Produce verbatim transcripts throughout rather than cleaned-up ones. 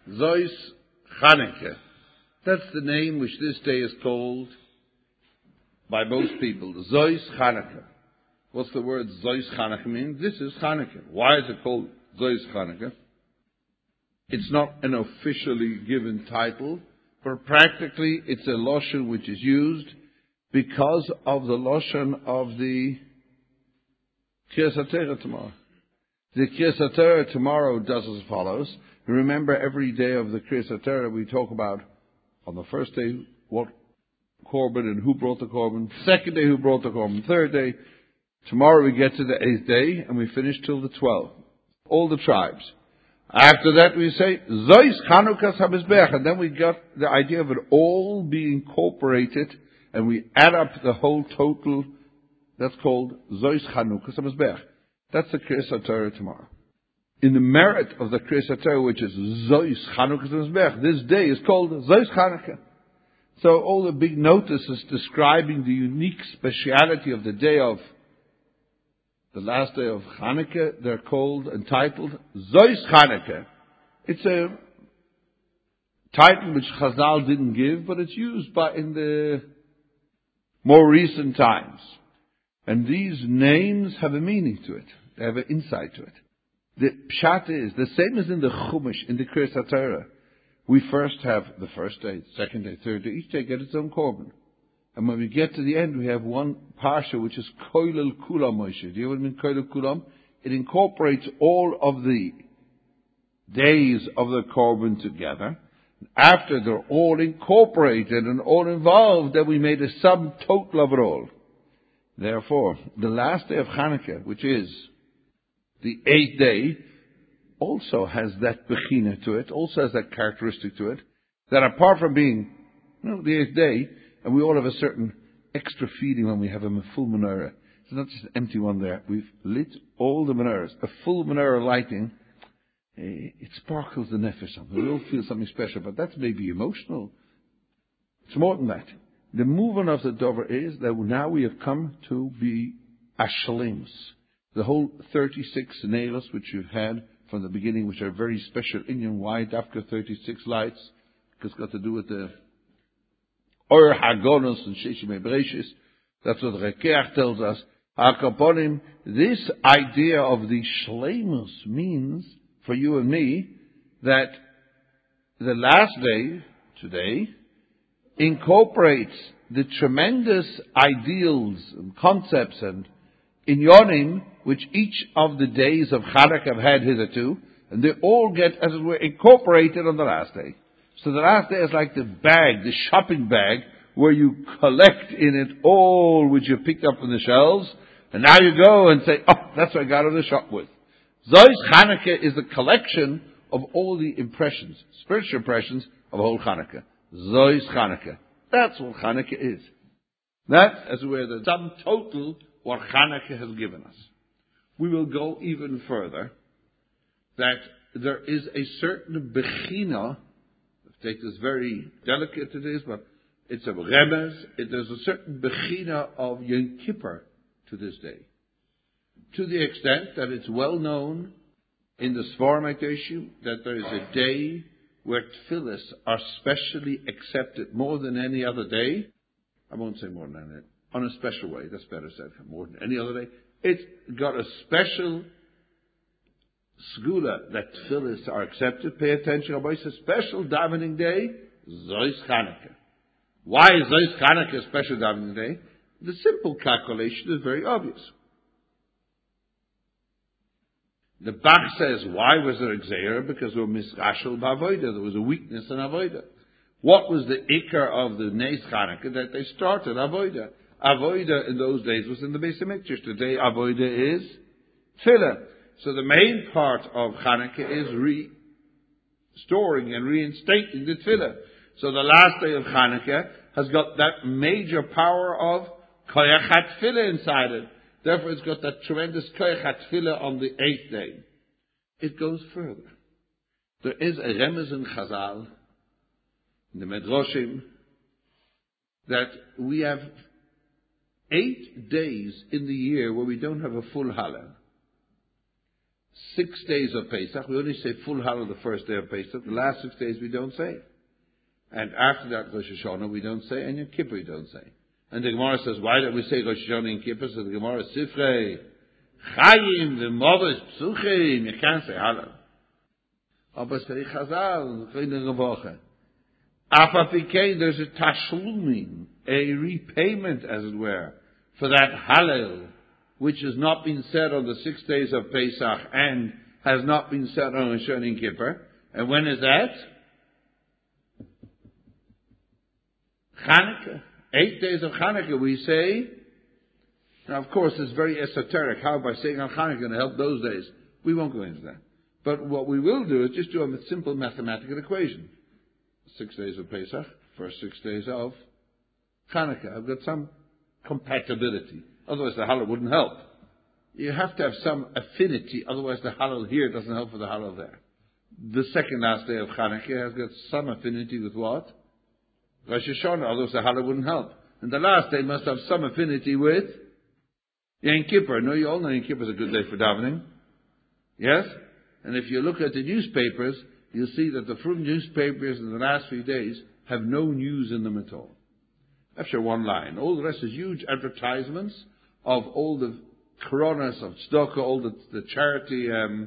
Zois Chanukah. That's the name which this day is called by most people. Zois Chanukah. What's the word Zois Chanukah mean? This is Chanukah. Why is it called Zois Chanukah? It's not an officially given title, but practically it's a loshon which is used because of the loshon of the Kriyas HaTorah tomorrow. The Kriyas HaTorah tomorrow does as follows. Remember, every day of the Kriyas HaTorah we talk about on the first day what korban and who brought the korban. Second day who brought the korban. Third day. Tomorrow we get to the eighth day and we finish till the twelfth. All the tribes. After that we say Zois Chanukas HaMizbeach, and then we got the idea of it all being incorporated, and we add up the whole total. That's called Zois Chanukas HaMizbeach. That's the Kriyas HaTorah tomorrow. In the merit of the Kriyas HaTorah, which is Zois Chanukas HaMizbeach, this day is called Zois Chanukah. So all the big notices describing the unique speciality of the day of the last day of Chanukah, they're called, entitled, Zois Chanukah. It's a title which Chazal didn't give, but it's used by in the more recent times. And these names have a meaning to it. They have an insight to it. The pshat is, the same as in the Chumash, in the Kriyas HaTorah. We first have the first day, second day, third day. Each day get its own korban. And when we get to the end, we have one parsha which is Koilel Kulam Moshe. Do you know what I mean, Koilel Kulam? It incorporates all of the days of the korban together. After they're all incorporated and all involved, then we made a sum total of it all. Therefore, the last day of Chanukah, which is the eighth day, also has that bechina to it, also has that characteristic to it, that apart from being, you know, the eighth day, and we all have a certain extra feeling when we have a full menorah. It's not just an empty one there. We've lit all the menorahs. A full menorah lighting, it sparkles the nefesh something. We all feel something special, but that's maybe emotional. It's more than that. The movement of the dover is that now we have come to be ashlims. The whole thirty-six nails which you've had from the beginning, which are very special Indian. Why Dafka thirty-six lights? Because it's got to do with the Or Hagonos and Sheshimei Bereshis. That's what the Rekeach tells us. Akaponim, this idea of the Shleimus means, for you and me, that the last day, today, incorporates the tremendous ideals and concepts and inyonim which each of the days of Chanukah have had hitherto, and they all get, as it were, incorporated on the last day. So the last day is like the bag, the shopping bag, where you collect in it all which you picked up from the shelves, and now you go and say, oh, that's what I got out of the shop with. Zois Chanukah is the collection of all the impressions, spiritual impressions of whole Chanukah. Zois Chanukah. That's what Chanukah is. That's, as it were, the sum total what Chanukah has given us. We will go even further, that there is a certain bechina. Take this very delicate it is, but it's a remez. It, there's a certain bechina of Yom Kippur to this day. To the extent that it's well known in the Sforim HaKadoshim that there is a day where tefillas are specially accepted more than any other day. I won't say more than that. On a special way. That's better said. More than any other day. It's got a special Segula that tefillas are accepted. Pay attention. It's a special davening day, Zois Chanukah. Why is Zois Chanukah a special davening day? The simple calculation is very obvious. The Bach says, why was there a Gzeira? Because there was misrashel b'avoida. There was a weakness in avoida. What was the ikar of the Neis Chanukah? That they started avoida. Avoida in those days was in the Beis HaMikdash. Today avoida is tefillah. So the main part of Chanukah is restoring and reinstating the tefillah. So the last day of Chanukah has got that major power of koyach tefillah inside it. Therefore it's got that tremendous koyach tefillah on the eighth day. It goes further. There is a remez in Chazal, in the Medrashim, that we have eight days in the year where we don't have a full Hallel. six days of Pesach. We only say full Hallel the first day of Pesach. The last six days we don't say. And after that, Rosh Hashanah we don't say, and Yom Kippur we don't say. And the Gemara says, why don't we say Rosh Hashanah and Kippur? So the Gemara, Sifrei, Chayim, the Mothers, Psuchim, you can't say Hallel. Aber say Chazal, Chayim Revoche. Apapikei, there's a Tashlumim, a repayment, as it were, for that Hallel, which has not been said on the six days of Pesach and has not been said on Rosh Hashanah and Kippur. And when is that? Chanukah. Eight days of Chanukah, we say. Now, of course, it's very esoteric. How by saying on Chanukah going to help those days? We won't go into that. But what we will do is just do a simple mathematical equation. Six days of Pesach, first six days of Chanukah. I've got some compatibility. Otherwise, the Hallel wouldn't help. You have to have some affinity. Otherwise, the Hallel here doesn't help for the Hallel there. The second last day of Chanukah has got some affinity with what? Rosh Hashanah. Otherwise, the Hallel wouldn't help. And the last day must have some affinity with Yom Kippur. No, you all know Yom Kippur is a good day for davening. Yes? And if you look at the newspapers, you'll see that the Frum newspapers in the last few days have no news in them at all. After one line. All the rest is huge advertisements of all the koronas of tzedakah, all the, the charity um,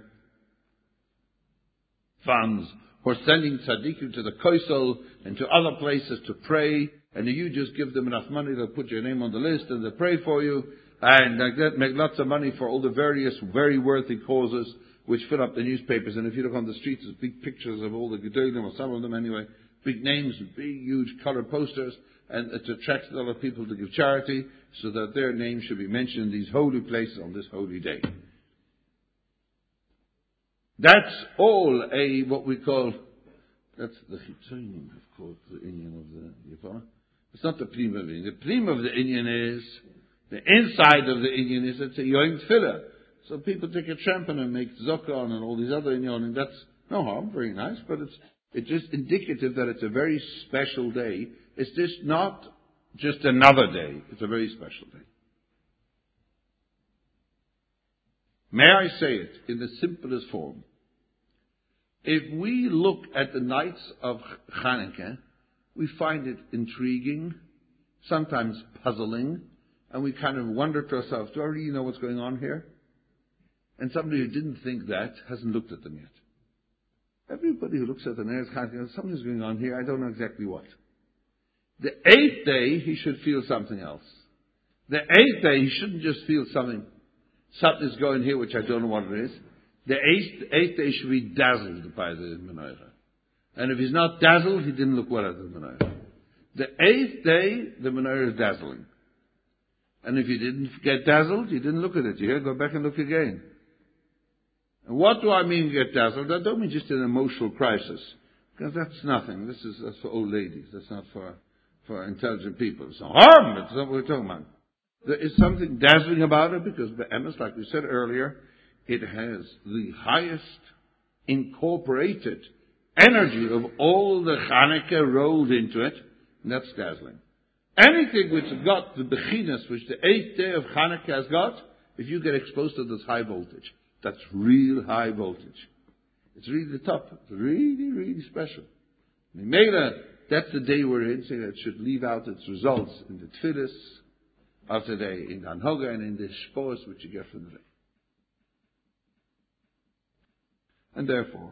funds who are sending tzaddikim to the Koisel and to other places to pray, and you just give them enough money, they'll put your name on the list and they'll pray for you, and like that, make lots of money for all the various very worthy causes which fill up the newspapers. And if you look on the streets, there's big pictures of all the Gedolim, or some of them anyway, big names, big huge colored posters, and it attracts a lot of people to give charity, so that their name should be mentioned in these holy places on this holy day. That's all a, what we call, that's the Chitzonim, of course, the Inyan of the Yifah. It's not the Plim of the Inyan. The Plim of the Inyan is, the inside of the Inyan is, it's a Yom Tefillah. So people take a trampoline and make Zokon and all these other Inyanim. That's no harm, very nice, but it's, it's just indicative that it's a very special day. It's just not just another day. It's a very special day. May I say it in the simplest form? If we look at the nights of Chanukah, we find it intriguing, sometimes puzzling, and we kind of wonder to ourselves, do I really know what's going on here? And somebody who didn't think that hasn't looked at them yet. Everybody who looks at the Neres Chanukah, something's going on here, I don't know exactly what. The eighth day, he should feel something else. The eighth day, he shouldn't just feel something, something's going here which I don't know what it is. The eighth, eighth day should be dazzled by the menorah. And if he's not dazzled, he didn't look well at the menorah. The eighth day, the menorah is dazzling. And if you didn't get dazzled, you didn't look at it. You hear? Go back and look again. And what do I mean get dazzled? I don't mean just an emotional crisis. Because that's nothing. This is that's for old ladies. That's not for, for intelligent people. It's harm. It's not what we're talking about. There is something dazzling about it because the emes, like we said earlier, it has the highest incorporated energy of all the Chanukah rolled into it, and that's dazzling. Anything which has got the bechinas, which the eighth day of Chanukah has got, if you get exposed to this high voltage, that's real high voltage. It's really the top. It's really, really special. Mimela, that's the day we're in, so that should leave out its results in the tefillas of the day, in the anhoga and in the shpos which you get from the day. And therefore,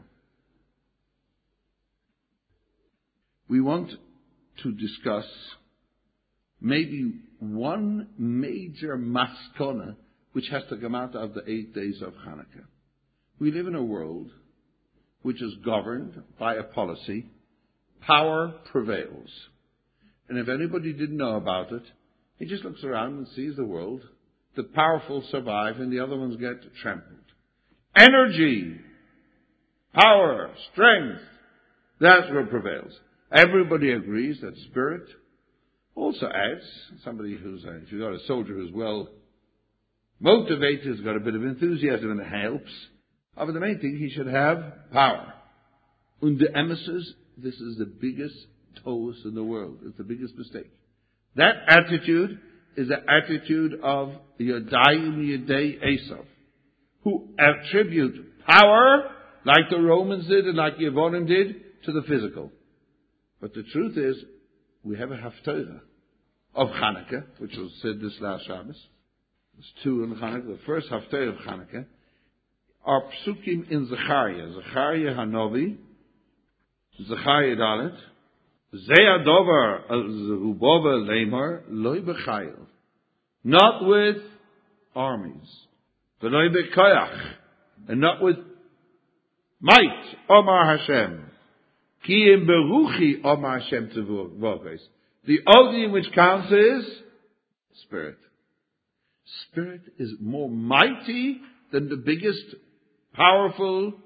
we want to discuss maybe one major maskona which has to come out of the eight days of Chanukah. We live in a world which is governed by a policy. Power prevails. And if anybody didn't know about it, he just looks around and sees the world. The powerful survive and the other ones get trampled. Energy, power, strength, that's what prevails. Everybody agrees that spirit also adds. Somebody who's, a, if you've got a soldier who's well motivated, has got a bit of enthusiasm, and it helps. But the main thing, he should have power. Und the emissaries, this is the biggest toast in the world. It's the biggest mistake. That attitude is the attitude of Yadayim Yadei Esav, who attribute power, like the Romans did and like the Yevonim did, to the physical. But the truth is, we have a Haftarah of Hanukkah, which was said this last Shabbos. There's two in Hanukkah. The first Haftarah of Hanukkah are psukim in Zechariah. Zechariah Hanovi, Zechariah Dalet, Zeh Adover Zerubobel Lemar, Loi B'chayil. Not with armies. V'loi B'koyach. And not with might. Omar Hashem. Ki im beruchi Omar Hashem Tevukos. The only which counts is spirit. Spirit is more mighty than the biggest powerful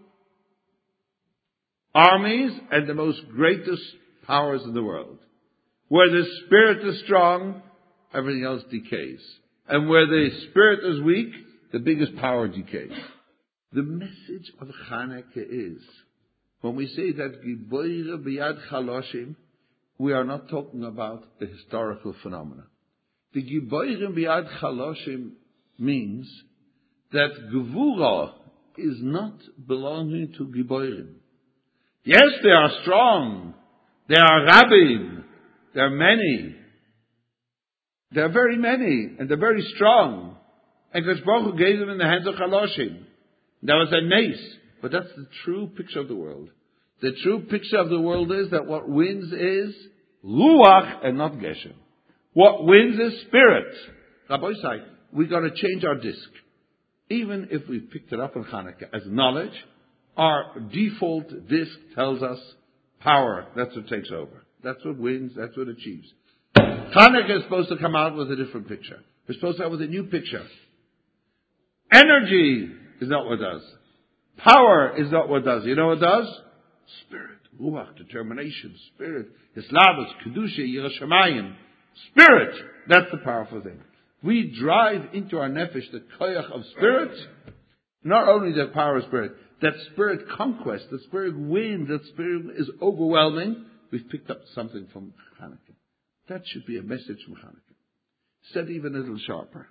armies and the most greatest powers in the world. Where the spirit is strong, everything else decays. And where the spirit is weak, the biggest power decays. The message of Hanukkah is, when we say that Giboire B'yad Chaloshim, we are not talking about a historical phenomena. The Giboire B'yad Chaloshim means that Gevura is not belonging to Giborim. Yes, they are strong. They are rabbin. There are many. There are very many, and they're very strong. And Kodesh Baruch Hu gave them in the hands of Chaloshim. That was a nace. But that's the true picture of the world. The true picture of the world is that what wins is Ruach and not Geshem. What wins is spirit. Rabbi Isai, we've got to change our disc. Even if we picked it up in Hanukkah as knowledge, our default disc tells us power. That's what takes over. That's what wins. That's what achieves. Hanukkah is supposed to come out with a different picture. We're supposed to have with a new picture. Energy is not what does. Power is not what does. You know what does? Spirit. Ruach, determination. Spirit. Islavus, Kedusha, Yerushalayim. Spirit. That's the powerful thing. We drive into our nefesh the koyach of spirit. Not only the power of spirit, that spirit conquest, that spirit wins, that spirit is overwhelming. We've picked up something from Hanukkah. That should be a message from Hanukkah. Said even a little sharper.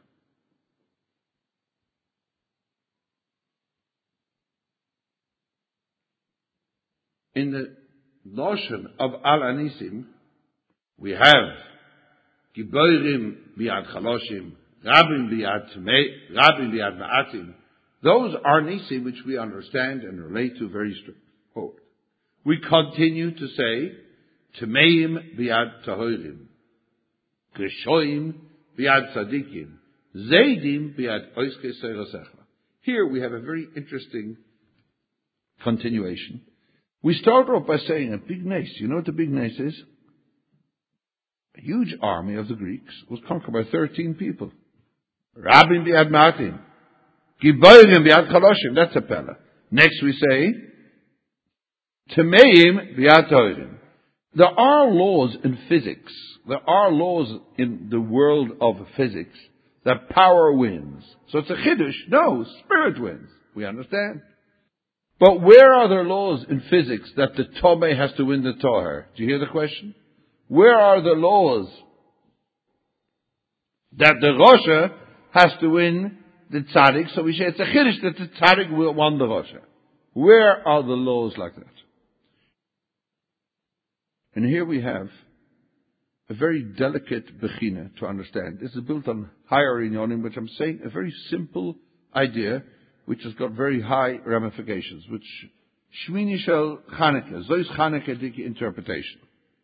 In the notion of Al Anisim, we have Giborim B'yad Chaloshim, Rabbim B'yad Tmei, Rabbim B'yad Ma'atim. Those are Nisim which we understand and relate to very straightforward. We continue to say, Tmeim B'yad Tahorim, Geshoim B'yad Tzadikim, Zaydim B'yad Oiske Seirosecha. Here we have a very interesting continuation. We start off by saying a big nace. You know what the big nace is? A huge army of the Greeks was conquered by thirteen people. Rabbim B'yad Ma'atim. Giborim B'yad Chaloshim. That's a pella. Next we say, Tmeim B'yad Torim. There are laws in physics. There are laws in the world of physics that power wins. So it's a chiddush. No, spirit wins. We understand. But where are there laws in physics that the Tomei has to win the Toher? Do you hear the question? Where are the laws that the Rosha has to win the Tzaddik? So we say it's a chiddush that the Tzaddik will win the Rosha. Where are the laws like that? And here we have a very delicate bechina to understand. This is built on higher inyonim, which I'm saying a very simple idea, which has got very high ramifications, which Shmini Shel Chanukah, Zois Chanukah Diki interpretation.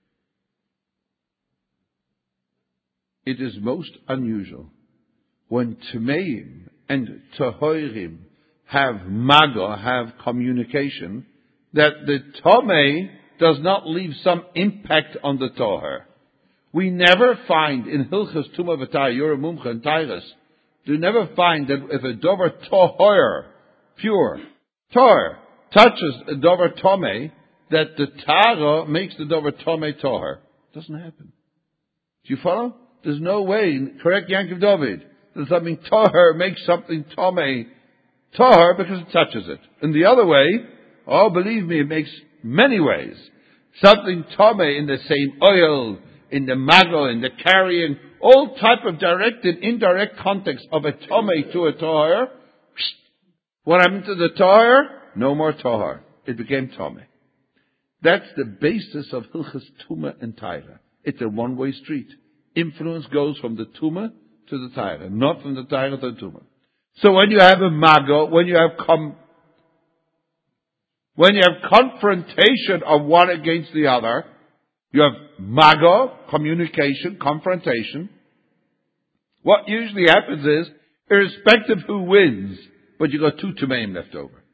It is most unusual when Tmeim and Tahorim have maga, have communication, that the Tomei does not leave some impact on the Toher. We never find in Hilchas Tumah V'Tayah, Yoreh Mumcha and Tairas, do never find that if a dover Toher, pure, Toher, touches a dover Tomei, that the Tara makes the dover Tomei Toher. Doesn't happen. Do you follow? There's no way, correct Yankiv David, that something Toher makes something Tomei Toher because it touches it. And the other way, oh, believe me, it makes many ways. Something Tomei in the same oil, in the mago, in the carrying, all type of direct and indirect context of a Tomei to a Toher, What happened to the Tahor? No more Tahor. It became Tomei. That's the basis of Hilchas Tumah and Taira. It's a one-way street. Influence goes from the Tumah to the Taira, not from the Taira to the Tumah. So when you have a Mago, when you have com- when you have confrontation of one against the other, you have Mago, communication, confrontation. What usually happens is, irrespective who wins, but you got two Tumeim left over.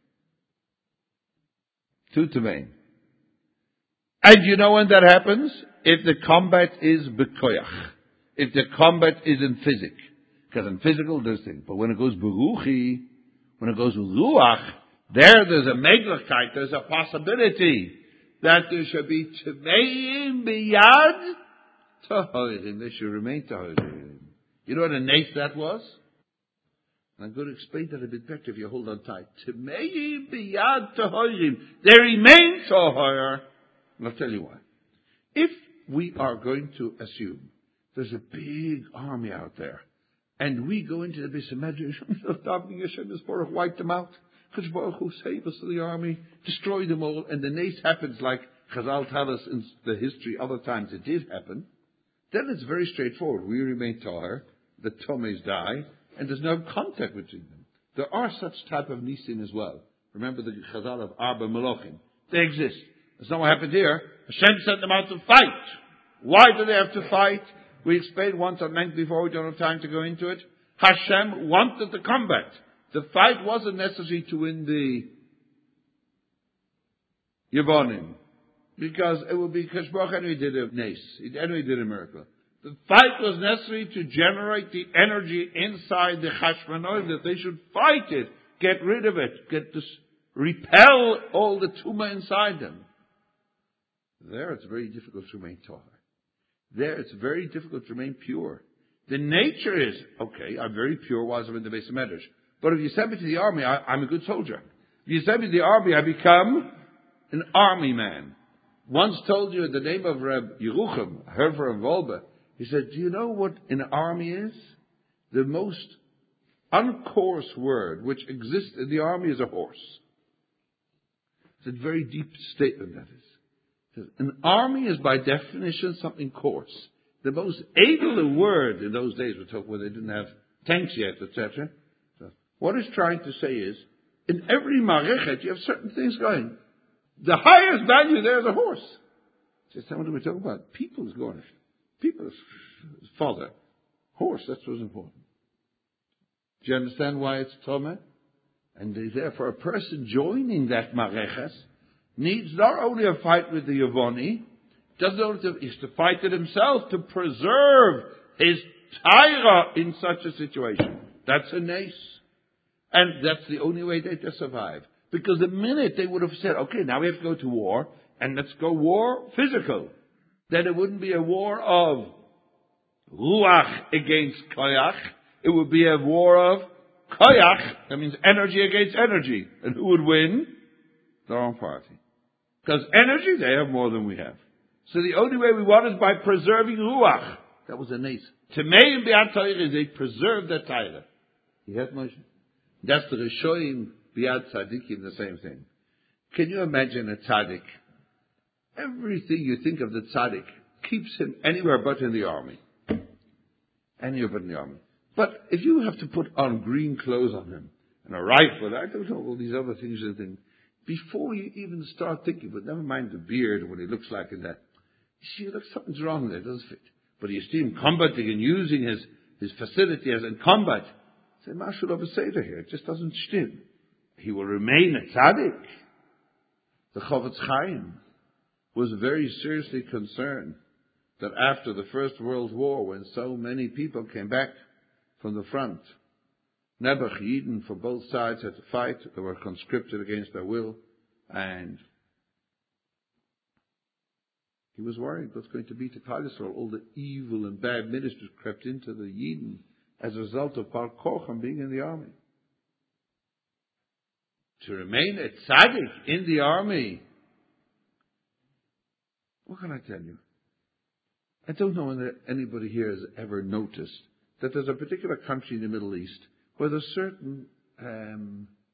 Two Tumeim. And you know when that happens? If the combat is bekoyach. If the combat is in physic. Because in physical, there's things. But when it goes beruchi, when it goes ruach, there there's a meglachkeit, there's a possibility that there should be Tumeim biyad tahorim. They should remain tahorim. You know what a nace that was? And I'm going to explain that a bit better if you hold on tight. Tumeim biyad tahorim. They remain tahor. And I'll tell you why. If we are going to assume there's a big army out there, and we go into the Beis Medrash, wipe them out, because Baruch Hu save us to the army, destroy them all, and the nace happens like Chazal tell us in the history, other times it did happen, then it's very straightforward. We remain tahor, the Tomes die, and there's no contact between them. There are such type of nisim as well. Remember the Chazal of Arba Melochim. They exist. That's not what happened here. Hashem sent them out to fight. Why do they have to fight? We explained once at length before, we don't have time to go into it. Hashem wanted the combat. The fight wasn't necessary to win the Yevonim. Because it would be, Kashbach anyway did a nace. He anyway did a miracle. The fight was necessary to generate the energy inside the Chashmonaim that they should fight it, get rid of it, get this, repel all the tumah inside them. There it's very difficult to remain tahor. There it's very difficult to remain pure. The nature is, okay, I'm very pure while I'm in the Beis Medrash. But if you send me to the army, I, I'm a good soldier. If you send me to the army, I become an army man. Once told you the name of Reb Yerucham, I heard from Volba. He said, do you know what an army is? The most uncoarse word which exists in the army is a horse. It's a very deep statement that is. An army is by definition something coarse. The most able word in those days, we're talking where they didn't have tanks yet, et cetera. So what it's trying to say is, in every marichet, you have certain things going. The highest value there is a horse. So what are we talking about? People is going. People is father. Horse, that's what's important. Do you understand why it's Tomeh? And therefore a person joining that mareches needs not only a fight with the Yavoni, doesn't only to, is to fight it himself to preserve his Taira in such a situation. That's a nace. And that's the only way they to survive. Because the minute they would have said, okay, now we have to go to war, and let's go war physical, then it wouldn't be a war of Ruach against Koyach. It would be a war of Koyach, that means energy against energy. And who would win? Their own party. Because energy, they have more than we have. So the only way we want is by preserving Ruach. That was a nace. Temei and Biat Torah is they preserve that Torah. You have Moshe? That's the Rishoyim Biat Tzadikim, the same thing. Can you imagine a Tzadik? Everything you think of the Tzadik keeps him anywhere but in the army. Anywhere but in the army. But if you have to put on green clothes on him, and a rifle, I don't know, all these other things and things, before you even start thinking, but never mind the beard, what he looks like in that, you see, look, something's wrong there, it doesn't fit. But you see him combating and using his, his facility as in combat. Say, Mashal of a Seder here, it just doesn't shtim. He will remain a tzaddik. The Chofetz Chaim was very seriously concerned that after the First World War, when so many people came back from the front, Nebuch Yidden for both sides had to fight. They were conscripted against their will. And he was worried what's going to be to Klal Yisrael. All the evil and bad ministers crept into the Yidden as a result of Bar Kocham being in the army. To remain a tzaddik in the army. What can I tell you? I don't know whether anybody here has ever noticed that there's a particular country in the Middle East where there's certain um,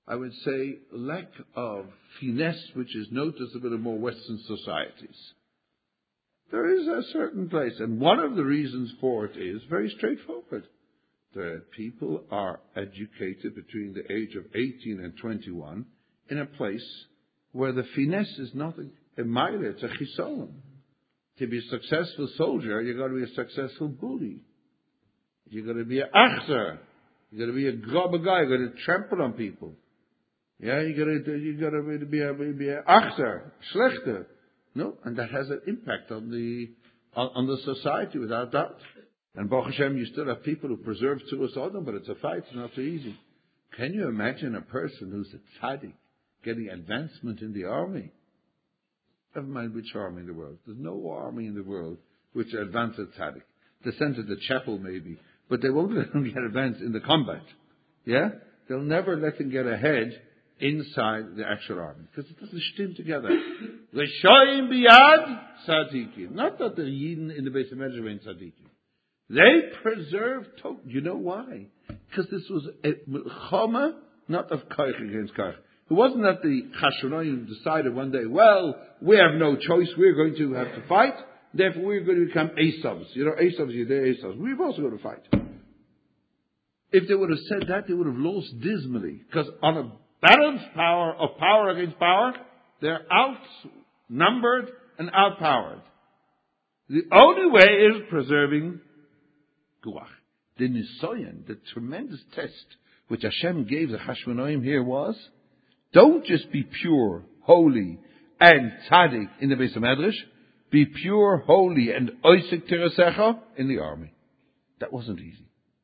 I would say, lack of finesse, which is noticeable in more Western societies. There is a certain place, and one of the reasons for it is very straightforward. The people are educated between the age of eighteen and twenty-one in a place where the finesse is nothing. A mile, it's a chisolon. To be a successful soldier, you've got to be a successful bully. You've got to be an achter. You've got to be a grubber guy. You've got to trample on people. Yeah, you got to you got to be a be a achter, schlechter. No, and that has an impact on the on, on the society without doubt. And Baruch Hashem, you still have people who preserve Tzuras Adam, but it's a fight. It's not so easy. Can you imagine a person who's a tzaddik getting advancement in the army? Never mind which army in the world. There's no army in the world which advances tzaddik. They send to the chapel maybe, but they won't let them get advanced in the combat. Yeah, they'll never let them get ahead inside the actual army, because it doesn't stim together. Reshoim biyad tzaddikim. Not that the Yidden in the Beis HaMedrash were in tzaddikim. They preserved. To- you know why? Because this was a milchama, not of koich against koich. It wasn't that the Chashmonaim decided one day, well, we have no choice. We're going to have to fight. Therefore, we're going to become Esavs. You know, Esavs, you're there, Esavs. We've also got to fight. If they would have said that, they would have lost dismally, because on a balanced power of power against power, they're outnumbered and outpowered. The only way is preserving Guach. The Nisoyan, the tremendous test which Hashem gave the Hashmonaim here was, don't just be pure, holy, and tzaddik in the Beis HaMedrash, be pure, holy, and oisik terasecha in the army. That wasn't easy.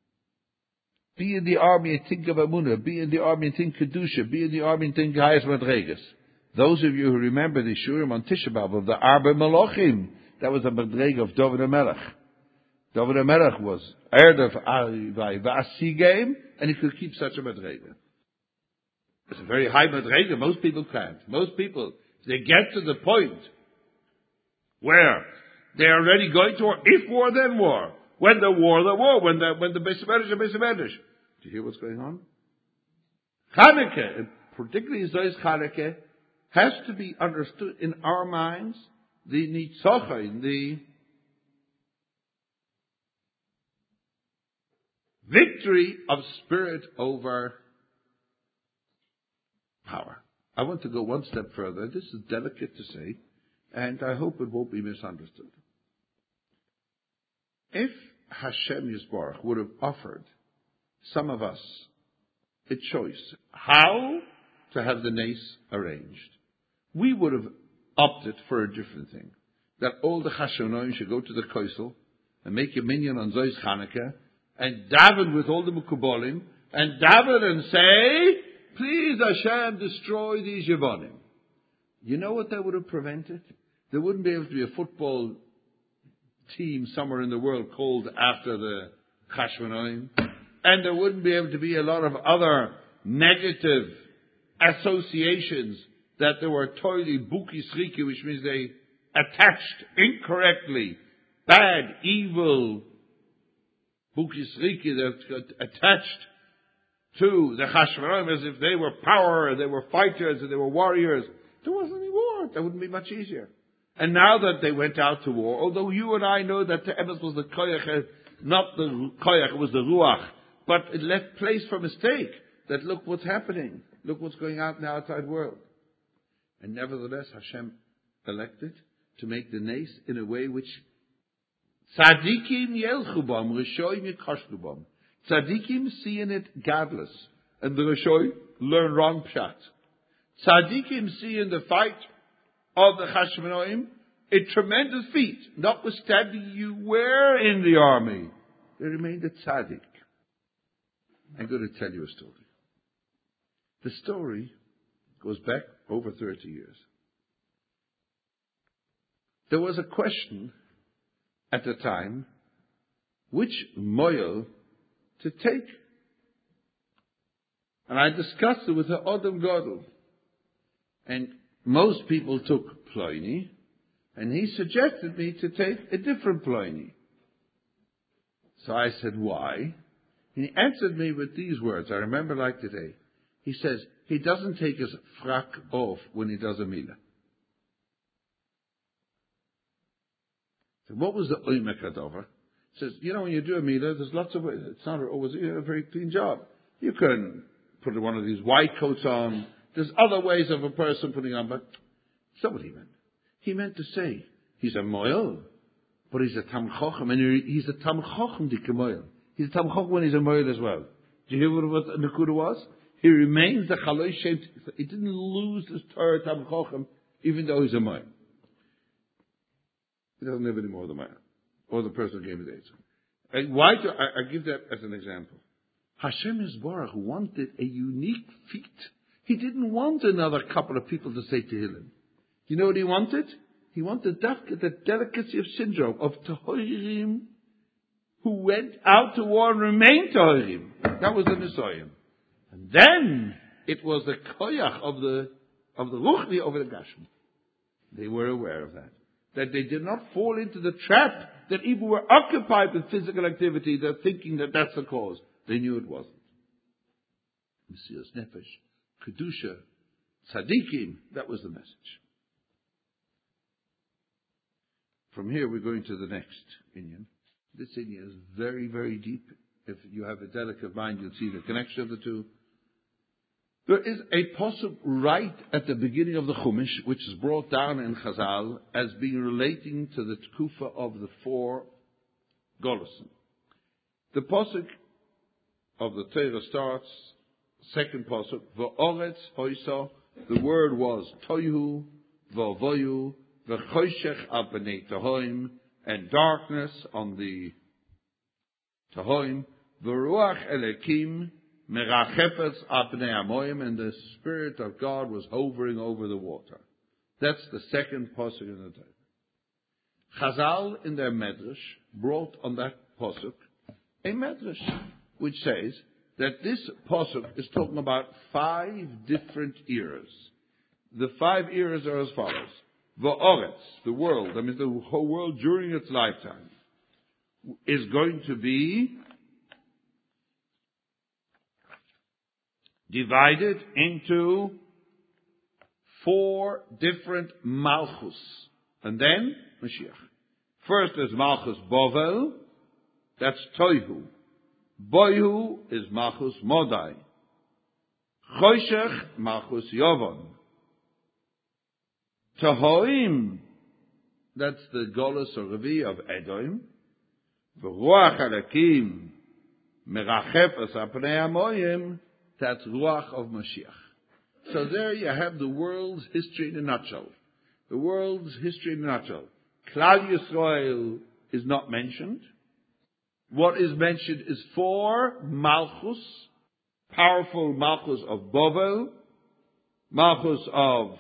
Be in the army and think of Amunah. Be in the army and think Kedusha. Be in the army and think Hayas Madregas. Those of you who remember the Shurim on Tisha B'Av of the Arba Malachim, that was a Madrega of David HaMelech. David HaMelech was Erdav Arivai V'Asigim, and he could keep such a Madrega. It's a very high Madrega. Most people can't. Most people, they get to the point where they're already going to war. If war, then war. When the war, the war. When the when the Beis HaMedrash, the Beis HaMedrash. Do you hear what's going on? Chanukah, and particularly Zois Chanukah, has to be understood in our minds. The Nitzocha, the victory of spirit over power. I want to go one step further. This is delicate to say, and I hope it won't be misunderstood. If Hashem Yisbarach would have offered some of us a choice how to have the nace arranged, we would have opted for a different thing. That all the Chashonoim should go to the Koisel and make a minyan on Zois Chanukah and daven with all the Mukubolim and daven and say, please Hashem, destroy these Yevonim. You know what that would have prevented? There wouldn't be able to be a football team somewhere in the world called after the Chashmonaim, and there wouldn't be able to be a lot of other negative associations that there were toili buki sriki, which means they attached incorrectly bad, evil buki sriki that got attached to the Chashmonaim as if they were power, they were fighters, and they were warriors. There wasn't any war. That wouldn't be much easier. And now that they went out to war, although you and I know that the Emes was the koyach, not the koyach, it was the ruach, but it left place for mistake. That look what's happening, look what's going on in the outside world. And nevertheless, Hashem elected to make the nace in a way which tzadikim yelchubam, rishoyim yikoshubam. Tzadikim see in it godless, and the rishoy learn wrong pshat. Tzadikim see in the fight of the Chashmonaim a tremendous feat. Notwithstanding you were in the army, they remained a tzaddik. I'm going to tell you a story. The story goes back over thirty years. There was a question at the time which moil to take. And I discussed it with the Adam Gadol. And most people took Pliny, and he suggested me to take a different Pliny. So I said, why? And he answered me with these words, I remember like today. He says he doesn't take his frak off when he does a milah. So what was the oimek adover? He says, you know, when you do a milah, there's lots of ways. It's not always a very clean job. You can put one of these white coats on. There's other ways of a person putting on, but that's not what he meant. He meant to say, he's a moil, but he's a tam chochem, and he's a tam chochem dik moil. He's a tam chochem when he's a moil as well. Do you hear what the Nakuda was? He remains the chaloi shem. He didn't lose his Torah tam chochem, even though he's a moil. He doesn't live anymore, the man, or the person who gave his age. Why do I, I give that as an example? Hashem Yisborach wanted a unique feat. He didn't want another couple of people to say Tehillim. You know what he wanted? He wanted dafka, the delicacy of syndrome of Tahorim, who went out to war and remained Tahorim. That was the Nisoyim. And then it was the koyach of the of the Ruchni over the Gashmi. They were aware of that. That they did not fall into the trap that even were occupied with physical activity, they're thinking that that's the cause. They knew it wasn't. Mesiras Nefesh, Kedusha, Tzadikim, that was the message. From here we're going to the next inyan. This inyan is very, very deep. If you have a delicate mind, you'll see the connection of the two. There is a pasuk right at the beginning of the Chumash, which is brought down in Chazal as being relating to the tkufa of the four Golosim. The pasuk of the Torah starts, second pasuk, V'oretz hoisa, the word was toihu, v'avoyu, v'choshech al b'nei Tahoim, and darkness on the Tahoim, v'ruach elekim, merachefetz al b'nei amoyim, and the Spirit of God was hovering over the water. That's the second pasuk in the Torah. Chazal in their medrash brought on that pasuk a medrash which says that this pasuk is talking about five different eras. The five eras are as follows. Va'oretz, the world, that means the whole world during its lifetime, is going to be divided into four different malchus. And then Mashiach. First is Malchus Bovel, that's Toihu. Boihu is Malchus Modai. Choshech, Malchus Yovon. Tahoim, that's the Golus or Revi of Edom. V'ruach Halakim, Merachefes Apnei Amoyim, that's Ruach of Mashiach. So there you have the world's history in a nutshell. The world's history in a nutshell. Klal Yisrael is not mentioned. What is mentioned is four Malchus, powerful Malchus of Bovel, Malchus of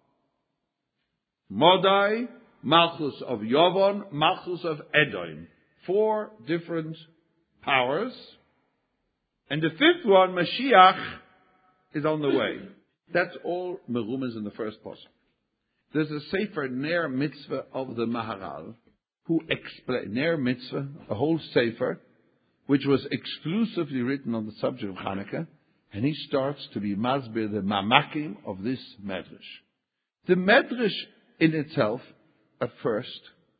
Modai, Malchus of Yovon, Malchus of Edom. Four different powers. And the fifth one, Mashiach, is on the way. That's all merumas in the first pasuk. There's a Sefer Ner Mitzvah of the Maharal, who explain Ner Mitzvah, a whole Sefer, which was exclusively written on the subject of Hanukkah, and he starts to be masbir the mamakim of this medrash. The medrash in itself, at first,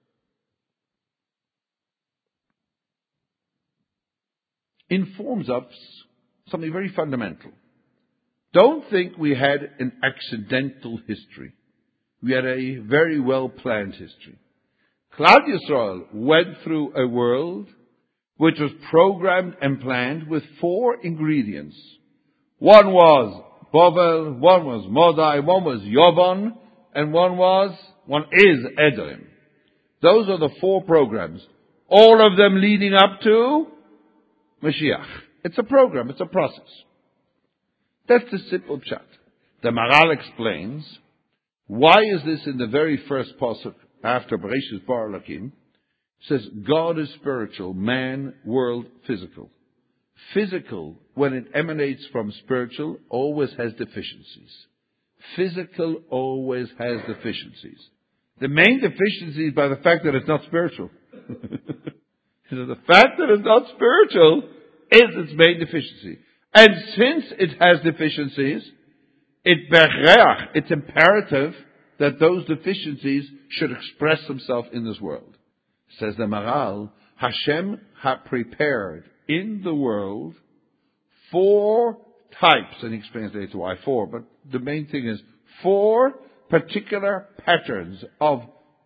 informs us something very fundamental. Don't think we had an accidental history. We had a very well-planned history. Klal Yisrael went through a world which was programmed and planned with four ingredients. One was Bovel, one was Modai, one was Yovon, and one was, one is Edom. Those are the four programs. All of them leading up to Mashiach. It's a program, it's a process. That's the simple pshat. The Maharal explains, why is this in the very first pasuk after Bereshis Bar Elokim? Says God is spiritual, man, world, physical. Physical, when it emanates from spiritual, always has deficiencies. Physical always has deficiencies. The main deficiency is by the fact that it's not spiritual. The fact that it's not spiritual is its main deficiency. And since it has deficiencies, it berach, it's imperative that those deficiencies should express themselves in this world. Says the Maharal, Hashem had prepared in the world four types, and he explains later why four, but the main thing is four particular patterns of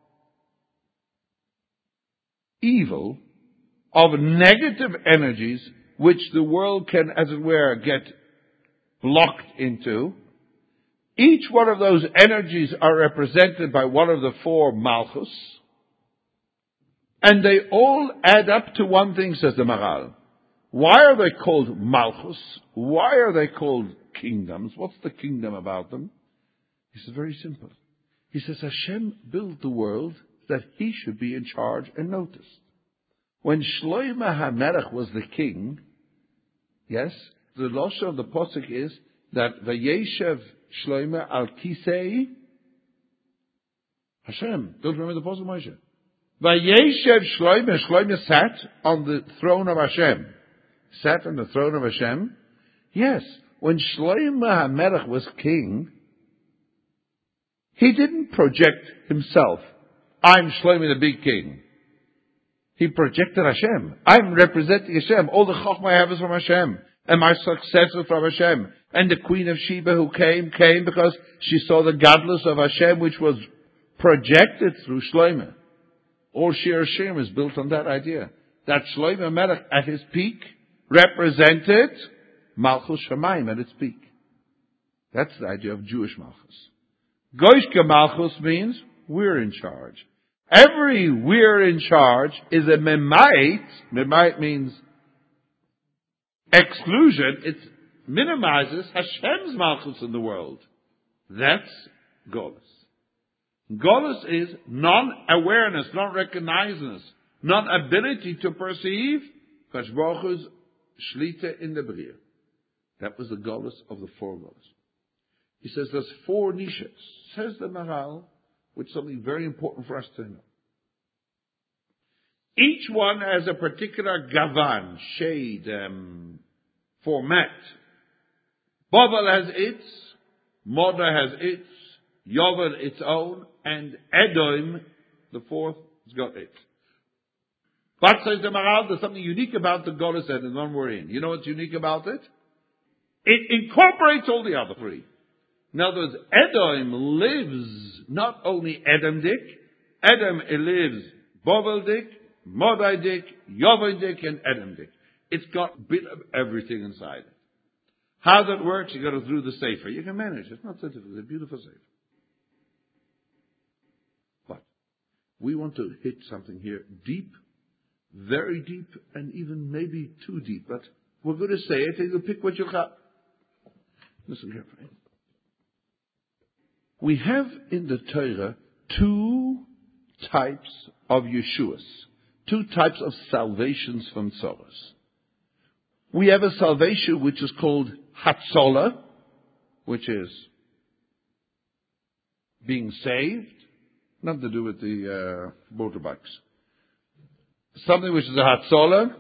evil, of negative energies, which the world can, as it were, get blocked into. Each one of those energies are represented by one of the four malchus, and they all add up to one thing, says the Maharal. Why are they called malchus? Why are they called kingdoms? What's the kingdom about them? He says, very simple. He says, Hashem built the world that he should be in charge and noticed. When Shlomo HaMelech was the king, yes, the lashon of the posuk is that Vayeshev Shlomo al Kisei Hashem. Don't remember the posuk, Moshe? Vayeshev Shlomo, Shlomo sat on the throne of Hashem. Sat on the throne of Hashem? Yes. When Shlomo HaMelech was king, he didn't project himself. I'm Shlomo the big king. He projected Hashem. I'm representing Hashem. All the chokhmah I have is from Hashem. And my success is from Hashem. And the queen of Sheba who came, came because she saw the godless of Hashem which was projected through Shlomo. All Shir Hashem is built on that idea. That Shlomo Melech at his peak represented Malchus Shamayim at its peak. That's the idea of Jewish Malchus. Goishke Malchus means we're in charge. Every we're in charge is a memait. Memait means exclusion. It minimizes Hashem's Malchus in the world. That's Golus. Golus is non-awareness, non-recognizance, non-ability to perceive Kadosh Baruch Hu's Shlita in the Bria. That was the Golus of the four Golus. He says there's four niches. Says the Maharal, which is something very important for us to know. Each one has a particular gavan, shade, um, format. Babel has its, Moda has its, Yovel its own, and Edom, the fourth, has got it. But says the Maharal, there's something unique about the Golus and the one we're in. You know what's unique about it? It incorporates all the other three. In other words, Edom lives not only Edomdik, Edom lives Boveldik, Modaidik, Yoveldik, and Edomdik. It's got a bit of everything inside it. How that works, you got to do the Sefer. You can manage. It's not so difficult. It's a beautiful Sefer. But we want to hit something here deep, very deep, and even maybe too deep. But we're going to say it, and you pick what you got. Listen carefully. We have in the Torah two types of Yeshuas, two types of salvations from Tzoros. We have a salvation which is called Hatzolah, which is being saved, nothing to do with the uh, motorbikes. Something which is a Hatzolah.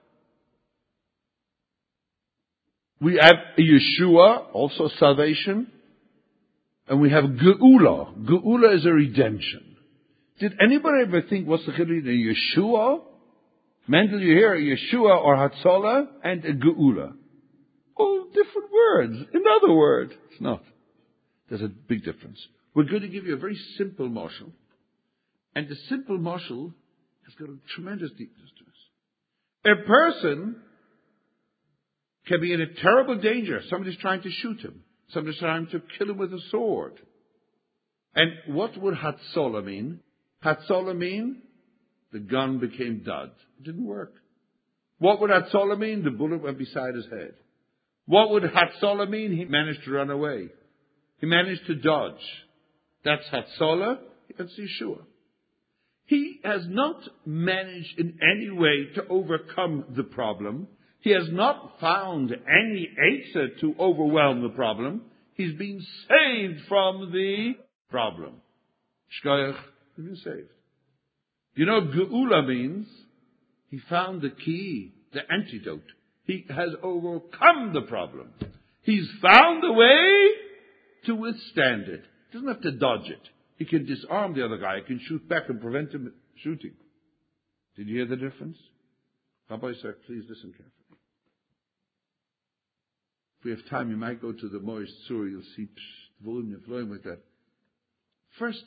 We have a Yeshua, also salvation. And we have Geula. Geula is a redemption. Did anybody ever think what's the chiddush in a Yeshua? Mentally you hear a Yeshua or Hatzolah and a Geula. Oh, different words. In other words, it's not. There's a big difference. We're going to give you a very simple mashal. And the simple mashal has got a tremendous deepness to us. A person can be in a terrible danger. Somebody's trying to shoot him. Somebody's trying to kill him with a sword. And what would Hatzolah mean? Hatzolah mean the gun became dud. It didn't work. What would Hatzolah mean? The bullet went beside his head. What would Hatzolah mean? He managed to run away. He managed to dodge. That's Hatzolah. That's Yeshua. He has not managed in any way to overcome the problem. He has not found any answer to overwhelm the problem. He's been saved from the problem. Shkoyach, he's been saved. You know what Geula means? He found the key, the antidote. He has overcome the problem. He's found a way to withstand it. He doesn't have to dodge it. He can disarm the other guy. He can shoot back and prevent him shooting. Did you hear the difference? Rabbi sir, please listen carefully. If we have time, you might go to the Moish Tzur. You'll see Dvurim Yifloim with that. First,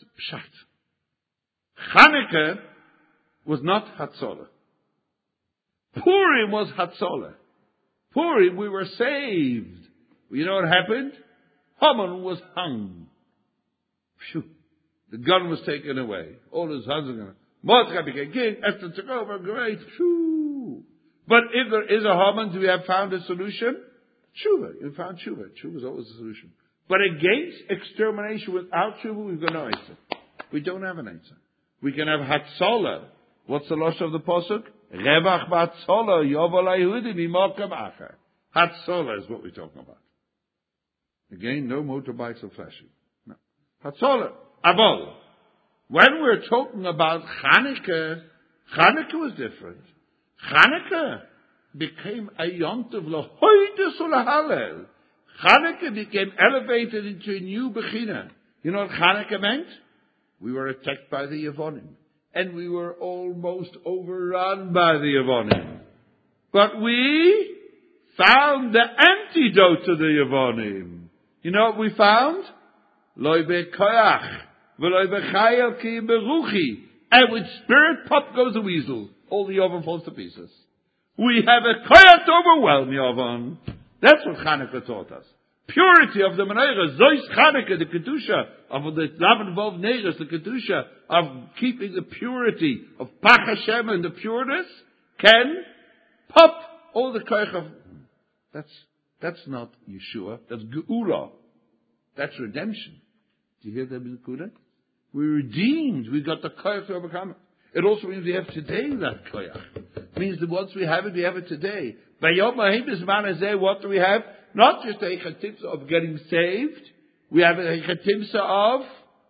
Pshat. Chanukah was not Hatzolah. Purim was Hatzolah. Purim, we were saved. You know what happened? Haman was hung. Phew. The gun was taken away. All his sons are going to. Mordechai became king. Esther took over. Great. Phew. But if there is a Haman, do we have found a solution? Tshuva. You found Tshuva. Tshuva is always a solution. But against extermination without Tshuva, we've got no answer. We don't have an answer. We can have Hatzolah. What's the loss of the Pasuk? Revach Batzolah Yovel Yehudim Imokam Acher. Hatzolah is what we're talking about. Again, no motorbikes or flashing. No. Hatzolah. Abol. When we're talking about Chanukah, Chanukah was different. Chanukah became a yontiv l'hoidus u'l'halel. Chanukah became elevated into a new bechina. You know what Chanukah meant? We were attacked by the Yevonim. And we were almost overrun by the Yevonim. But we found the antidote to the Yevonim. You know what we found? Loi be'koyach, v'loi be'chayel ki beruchi. And with spirit, pop goes the weasel. All the Yavon falls to pieces. We have a koyach to overwhelm Yavon. That's what Chanukah taught us. Purity of the menorah, Zois Chanukah, the Kedusha, of the Lavan involved Negas, the Kedusha, of keeping the purity of Pach Hashem and the pureness, can pop all the koyach of. That's, that's not Yeshua, that's Geula. That's redemption. Do you hear that, B'Nekuda? We're redeemed. We got the koyach to overcome it. It also means we have today that koyach. It means that once we have it, we have it today. By Yom HaHimizman, what do we have? Not just a chatimsa of getting saved. We have a chatimsa of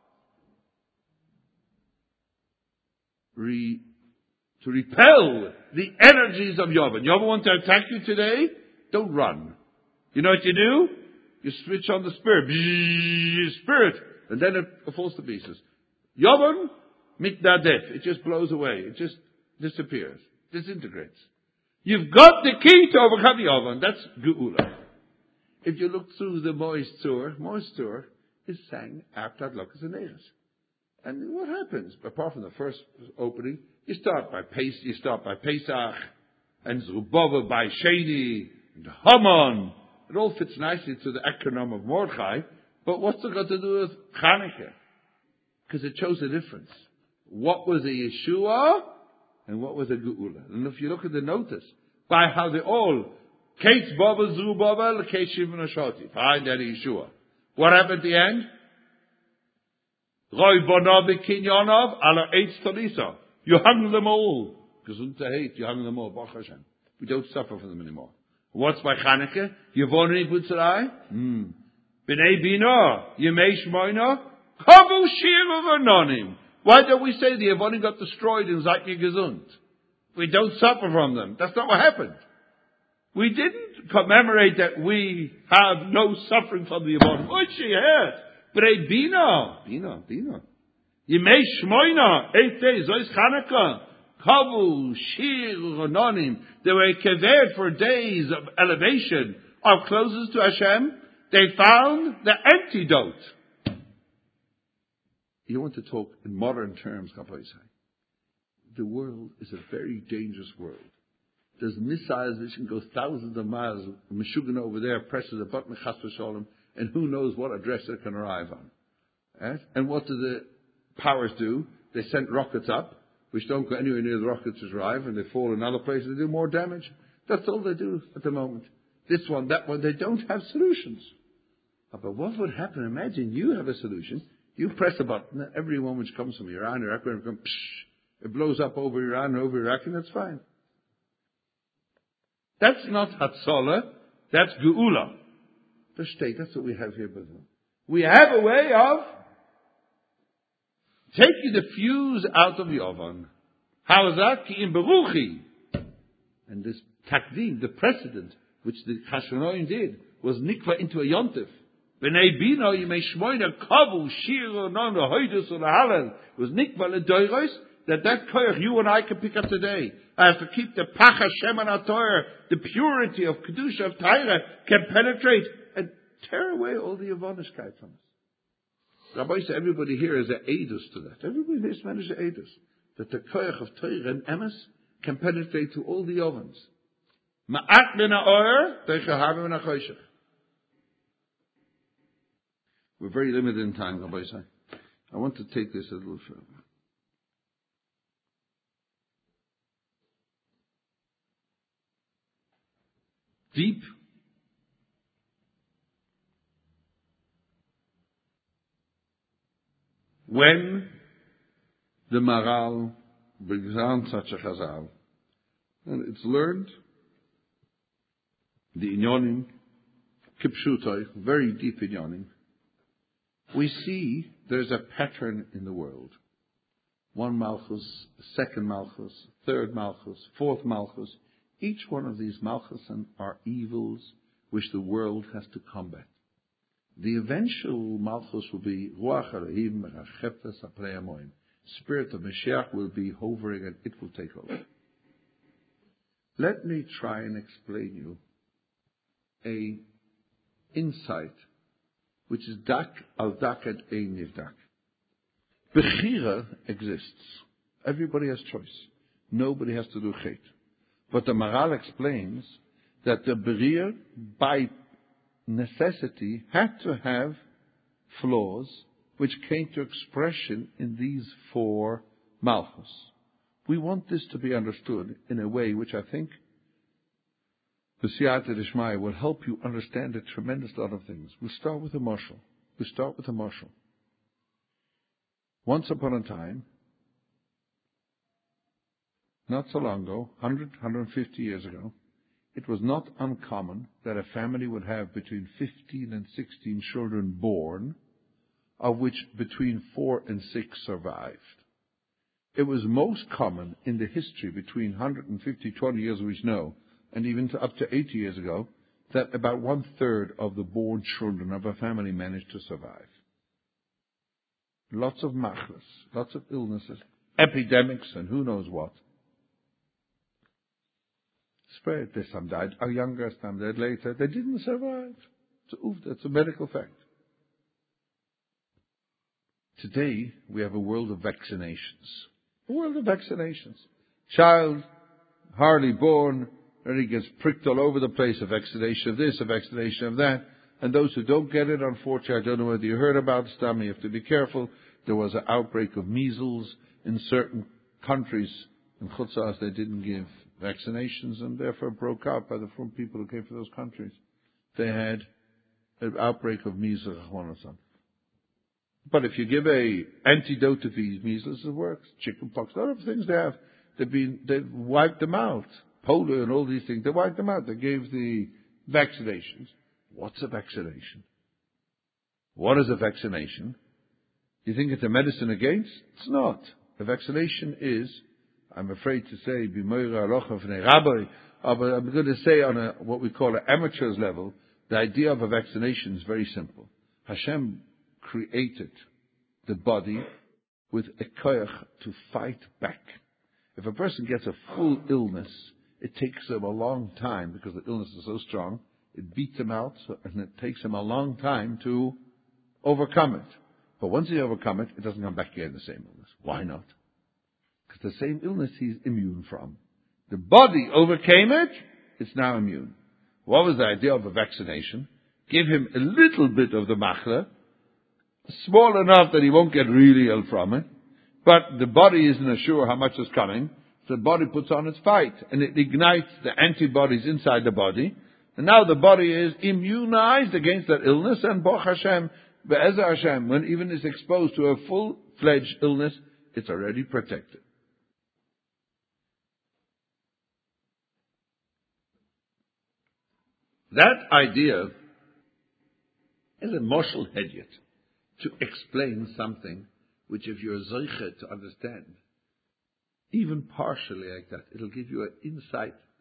re, to repel the energies of Yavon. Yavon want to attack you today? Don't run. You know what you do? You switch on the spirit. Bzzz, spirit. And then it falls to pieces. Yavon, mitnadef. It just blows away. It just disappears. Disintegrates. You've got the key to overcome Yavon. That's Geula. If you look through the Moish Tzur, Moish Tzur is sang after Adlokas and Negas. And what happens? Apart from the first opening, you start by Pes, you start by Pesach, and Zerubbabel by Sheni, and Haman. It all fits nicely to the acronym of Mordechai. But what's it got to do with Chanukah? Because it shows the difference. What was a Yeshua and what was a Geula? And if you look at the notice, by how they all Kate Baba Zerubbabel, Kate Shimon Ashoti. Fine, that is Yeshua. What happened at the end? Roy Bonav Kinyanov, ala Eitz Talisa. You hung them all. Gesundheit, you hung them all. Baruch Hashem. We don't suffer from them anymore. What's by Chanukah? Yevoni Butzerai? Hmm. B'nai Bina, Yemei Shmoina, Kavu Shir V'Nonim. Why don't we say the Yevoni got destroyed in Zaytye Gesund? We don't suffer from them. That's not what happened. We didn't commemorate that we have no suffering from the Yevon. What she had? B'nei Bina. Bina, Bina. Yemei Shmoina, eight days, Zois Chanukah. Kavu, Shir, Rononim. They were kaved for days of elevation, of closest to Hashem. They found the antidote. You want to talk in modern terms, Rabbi Isai. The world is a very dangerous world. There's missiles which can go thousands of miles. Meshuggah over there presses a button, chas v'sholem, and who knows what address it can arrive on. Right? And what do the powers do? They send rockets up, which don't go anywhere near the rockets arrive, and they fall in other places and do more damage. That's all they do at the moment. This one, that one, they don't have solutions. But what would happen? Imagine you have a solution. You press a button, and everyone which comes from Iran, Iraq, it, comes, psh, it blows up over Iran and over Iraq, and that's fine. That's not Hatzolah, that's Geula. The state, that's what we have here, brother. We have a way of taking the fuse out of the oven. How is that? Ki im beruchi. And this takdim, the precedent, which the Chashmonaim did, was nikva into a yontif. B'nei bino yimei shmoina kavu shiru non the hoidus or the halal was nikva ledoiros, that that koyach you and I can pick up today. I have to keep the pacha sheman HaTorah, the purity of kedusha of Torah can penetrate and tear away all the avonishkeit from us. Rabbi said everybody here is an edus to that. Everybody in this man is an edus. That the koyach of Torah and emes can penetrate to all the ovens. Ma'at min ha'or, teichahavim min ha'choshech. We're very limited in time, Rabbi said. I want to take this a little further. Deep when the Maral brings down such a chazal, and it's learned, the inyonim, kipshutoy, very deep inyonim, we see there's a pattern in the world. One malchus, second malchus, third malchus, fourth malchus. Each one of these malchus are evils which the world has to combat. The eventual malchus will be Ruach Elohim Merachefes Apnei Hamoim. Spirit of Mashiach will be hovering and it will take over. Let me try and explain you a insight which is dak al dak and ein nivdak. Bechira exists. Everybody has choice. Nobody has to do chet. But the Maral explains that the Berir, by necessity, had to have flaws which came to expression in these four malchus. We want this to be understood in a way which I think the Siyata Dishmaya will help you understand a tremendous lot of things. We'll start with a marshal. We'll start with a marshal. Once upon a time, not so long ago, one hundred, one hundred fifty years ago, it was not uncommon that a family would have between fifteen and sixteen children born, of which between four and six survived. It was most common in the history between one hundred fifty, twenty years we know, and even to up to eighty years ago, that about one third of the born children of a family managed to survive. Lots of machlas, lots of illnesses, epidemics, and who knows what. Spread. There's some died younger, some died later. They didn't survive. It's a, oof, that's a medical fact. Today, we have a world of vaccinations. A world of vaccinations. Child, hardly born, already gets pricked all over the place. A vaccination of this, a vaccination of that. And those who don't get it, unfortunately, I don't know whether you heard about it, Stam, you have to be careful. There was an outbreak of measles in certain countries. In Chutzas, they didn't give vaccinations and therefore broke out by the from people who came from those countries. They had an outbreak of measles. But if you give a antidote to these measles, it works. Chickenpox, a lot of things they have. They've been, they've wiped them out. Polio and all these things, they wiped them out. They gave the vaccinations. What's a vaccination? What is a vaccination? You think it's a medicine against? It's not. A vaccination is, I'm afraid to say, b'moira alocha v'nei rabbi, but I'm going to say on a, what we call an amateur's level, the idea of a vaccination is very simple. Hashem created the body with a koyach to fight back. If a person gets a full illness, it takes him a long time, because the illness is so strong, it beats him out, so, and it takes him a long time to overcome it. But once he overcomes it, it doesn't come back again, the same illness. Why not? Because the same illness he's immune from. The body overcame it, it's now immune. What was the idea of a vaccination? Give him a little bit of the machla, small enough that he won't get really ill from it, but the body isn't sure how much is coming, so the body puts on its fight, and it ignites the antibodies inside the body, and now the body is immunized against that illness, and Baruch Hashem, Be'ezer Hashem, when even is exposed to a full-fledged illness, it's already protected. That idea is a moshel hedyot to explain something which, if you're zoiche to understand, even partially like that, it'll give you an insight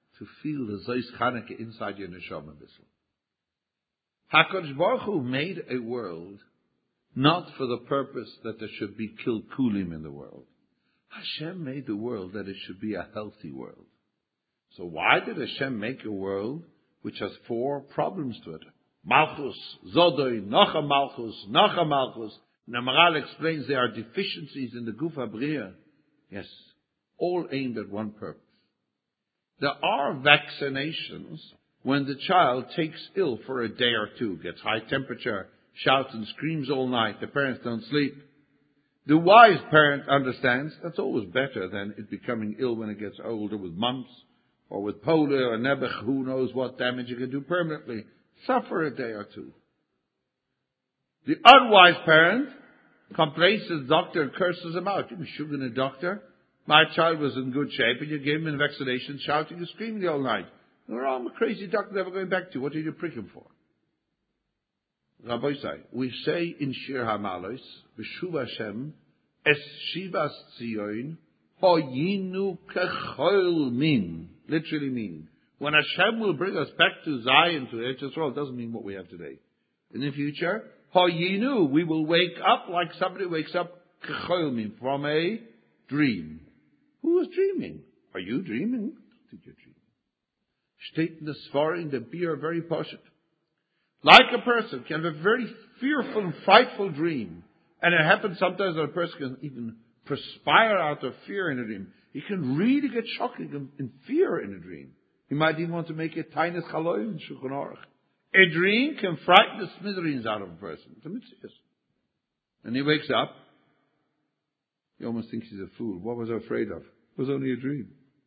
to feel the Zeis Chanukah inside your neshama bissel. HaKadosh Baruch Hu made a world not for the purpose that there should be kilkulim in the world. Hashem made the world that it should be a healthy world. So why did Hashem make a world which has four problems to it? Malchus, Zodoi, Nocha Malchus, Nocha Malchus. Namaral explains there are deficiencies in the Guf HaBriya. Yes, all aimed at one purpose. There are vaccinations when the child takes ill for a day or two, gets high temperature, shouts and screams all night, the parents don't sleep. The wise parent understands that's always better than it becoming ill when it gets older with mumps or with polio or nebuch, who knows what damage it can do permanently. Suffer a day or two. The unwise parent complains to the doctor and curses him out. You should have been a doctor. My child was in good shape and you gave him a vaccination, shouting and screaming all night. You're I'm a crazy doctor never going back to. What did you prick him for? Rabbi say, we say in Shir HaMalos, B'shuv Hashem, Es Shivas Tzion, Hoyinu Kechol Min. Literally meaning, when Hashem will bring us back to Zion, to Eretz Yisrael, it doesn't mean what we have today. In the future, Hoyinu, we will wake up like somebody wakes up Kechol Min, from a dream. Who is dreaming? Are you dreaming? I think you're dreaming. State in the Svarim, the beer very poshut. Like a person can have a very fearful and frightful dream. And it happens sometimes that a person can even perspire out of fear in a dream. He can really get shocked in fear in a dream. He might even want to make a tainis chaloim in Shulchan Aruch. A dream can frighten the smithereens out of a person. It's a mitzvah. And he wakes up. He almost thinks he's a fool. What was I afraid of? It was only a dream.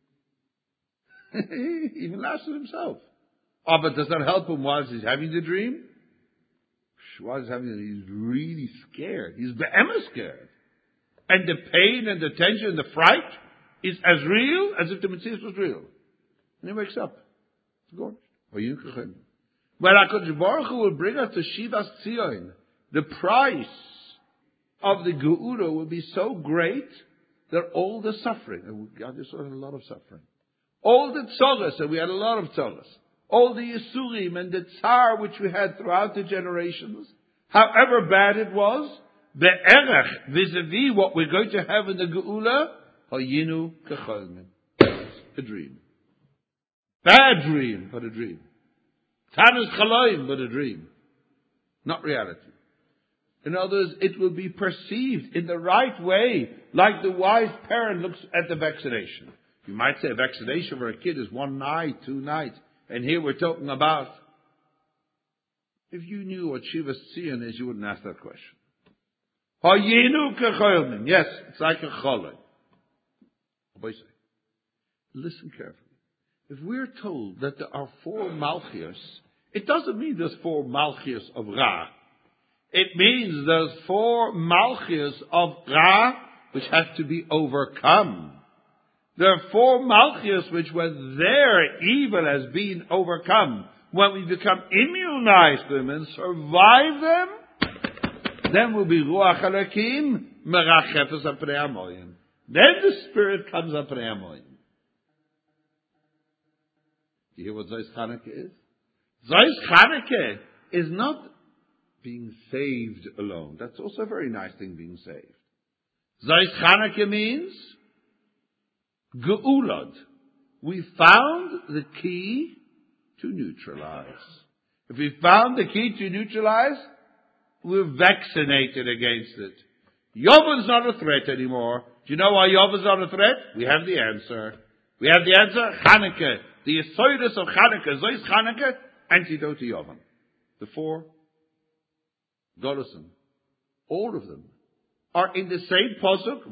He even laughs at himself. Oh, but does that help him while he's having the dream? While he's having it, he's really scared. He's be'emes scared. And the pain and the tension and the fright is as real as if the mitzvah was real. And he wakes up. It's gone. Well, HaKadosh Baruch Hu will bring us to Shivas Tzion. The price of the Geula will be so great that all the suffering, and God just saw a lot of suffering, all the tzogas, and we had a lot of tzogas, all the Yisurim and the Tsar which we had throughout the generations, however bad it was, the erech vis-a-vis what we're going to have in the Geula, hayinu kecholmin. A dream. Bad dream, but a dream. Tanis chaloim, but a dream. Not reality. In other words, it will be perceived in the right way, like the wise parent looks at the vaccination. You might say a vaccination for a kid is one night, two nights. And here we're talking about, if you knew what Shivas Tzion is, you wouldn't ask that question. Hayinu kecholmin. Yes, it's like a choloi. Listen carefully. If we're told that there are four malchios, it doesn't mean there's four malchios of Ra. It means there's four malchios of Ra which have to be overcome. There are four malchios which, when their evil has been overcome, when we become immunized to them and survive them, then we'll be Ruach Halakim merachefes al pnei hamoyim. Then the Spirit comes up pnei hamoyim. You hear what Zeis Chanukah is? Zeis Chanukah is not being saved alone. That's also a very nice thing, being saved. Zeis Chanukah means Geulad. We found the key to neutralize. If we found the key to neutralize, we're vaccinated against it. Yovel's not a threat anymore. Do you know why Yovel's not a threat? We have the answer. We have the answer, Chanukah. The Yesodus of Chanukah, Zeis Chanukah, antidote to Yovel. The four Golosim, all of them, are in the same pasuk.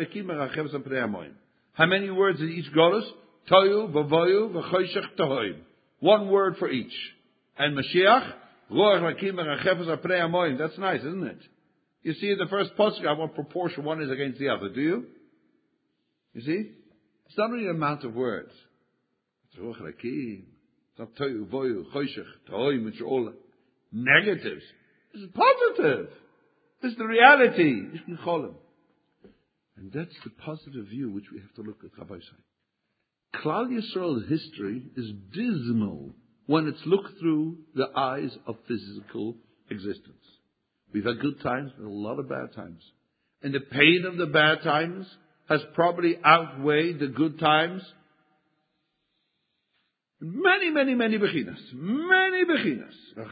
How many words in each Golus? Toyu, Vavoyu, V'choshech Tohoim. One word for each. And Mashiach, Ruach Hakim Merachefes al pnei hamoyim. That's nice, isn't it? You see, in the first pasuk, I want proportion one is against the other. Do you? You see? It's not only the amount of words. It's Ruach Hakim. It's not Toyu, Voyu, Choshech, Tohoim, which are all negatives. This is positive. This is the reality. And that's the positive view which we have to look at. Rabbi say, Klal Yisrael's history is dismal when it's looked through the eyes of physical existence. We've had good times and a lot of bad times. And the pain of the bad times has probably outweighed the good times. Many, many, many beginners. Many beginners.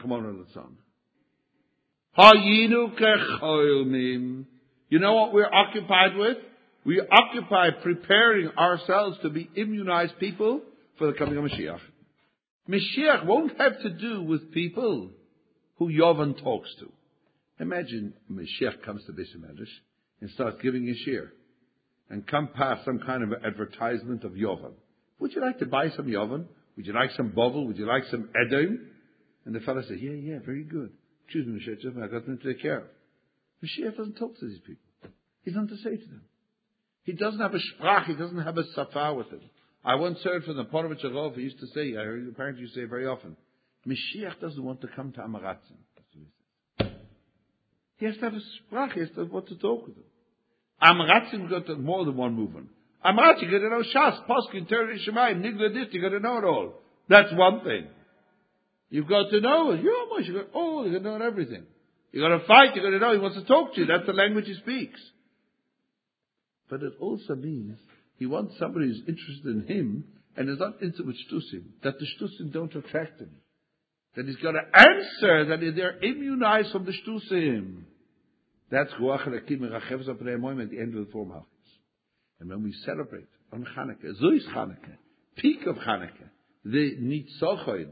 You know what we're occupied with? We are occupied preparing ourselves to be immunized people for the coming of Mashiach. Mashiach won't have to do with people who Yovan talks to. Imagine Mashiach comes to Beis Medrash and starts giving a shir and come past some kind of advertisement of Yovan. Would you like to buy some Yovan? Would you like some Bovel? Would you like some Edom? And the fellow says, yeah, yeah, very good. Excuse me, Mashiach, I've got them to take care of. Mashiach doesn't talk to these people. He's nothing to say to them. He doesn't have a sprach, he doesn't have a safa with him. I once heard from the Ponovich Arov, he used to say, I heard apparently you say very often, Mashiach doesn't want to come to Amaratzin. That's what he says. He has to have a sprach, he has to have what to talk with him. Amaratzin got more than one movement. Amaratzin, you got to know Shas, Poskin, Terry Shemayim, Nigla Dit, you got to know it all. That's one thing. You've got to know it. You're almost, you got, oh, you got to know everything. You got to fight, you got to know, he wants to talk to you. That's the language he speaks. But it also means he wants somebody who's interested in him and is not interested with shtusim, that the shtusim don't attract him. That he's got to answer that they're immunized from the shtusim. That's Ruach HaElokim Merachevs Al Pnei Hamoim at the end of the four Malchus. And when we celebrate on Chanukah, Zois Chanukah, peak of Chanukah, the Nitzochon,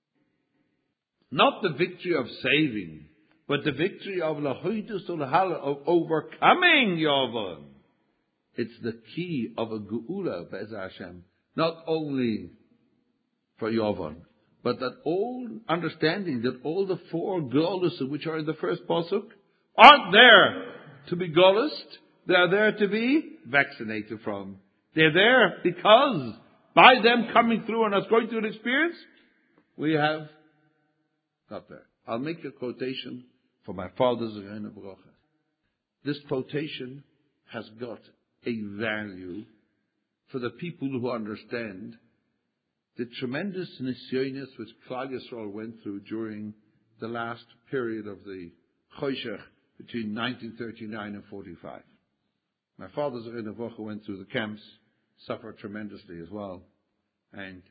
not the victory of saving, but the victory of Lahoidus Ulhala, of overcoming Yovan. It's the key of a Geula, Be'ezah Hashem, not only for Yovan, but that all understanding that all the four Golos which are in the first Pasuk aren't there to be Golist, they're there to be vaccinated from. They're there because by them coming through and us going through an experience, we have got there. I'll make a quotation for my father's Reina Bracha. This quotation has got a value for the people who understand the tremendous nisyonis which Klal Yisrael went through during the last period of the Choshech between nineteen thirty-nine and forty-five. My father's Reina Bracha went through the camps, suffered tremendously as well, and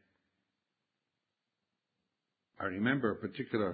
I remember a particular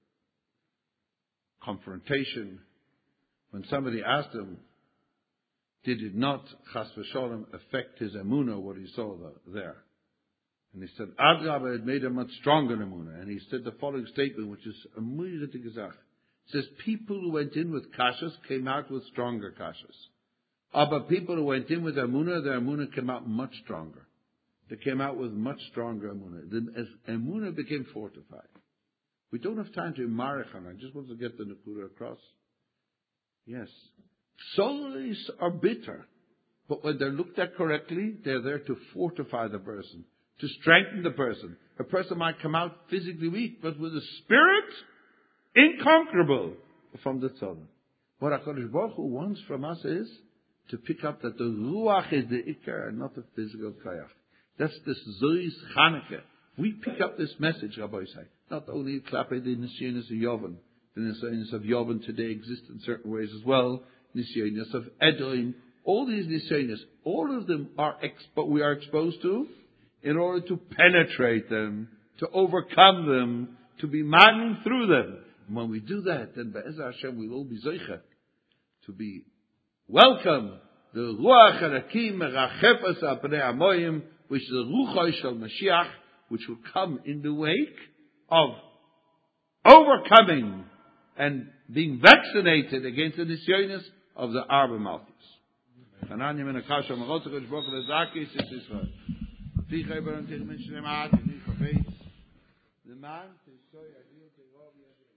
confrontation when somebody asked him, did it not, chas v'sholem, affect his emunah, what he saw there? And he said, Adrabah, it made him much stronger emunah. And he said the following statement, which is a mu'yirah gezach. It says, people who went in with kashas came out with stronger kashas. Uh, but people who went in with emunah, their emunah came out much stronger. They came out with much stronger emunah. The, as emunah became fortified. We don't have time to marich on. I just want to get the Nakuda across. Yes. Souls are bitter, but when they're looked at correctly, they're there to fortify the person, to strengthen the person. A person might come out physically weak, but with a spirit inconquerable from the tzollah. What HaKadosh Baruch Hu wants from us is to pick up that the ruach is the ikar and not the physical kayach. That's this Zois Chanukah. We pick up this message, Rabbi say, not only klape the nisyonis of Yovan. The nisyonis of Yovan today exist in certain ways as well. Nisyonis of Edom, all these nisyonis, all of them are, expo- we are exposed to in order to penetrate them, to overcome them, to be maddened through them. And when we do that, then Be'ezah Hashem we will be zeicha to be welcome the Ruach HaElokim Merachevs Al Pnei Hamoim, which is the Ruach Shel Mashiach, which will come in the wake of overcoming and being vaccinated against the nisyonis of the Arba Malchus. Chananya men akasha marotzah kodesh baruch hu lezakis is Israel. Tichei baron tich men shnei ma'at, and ich hafetz. The man,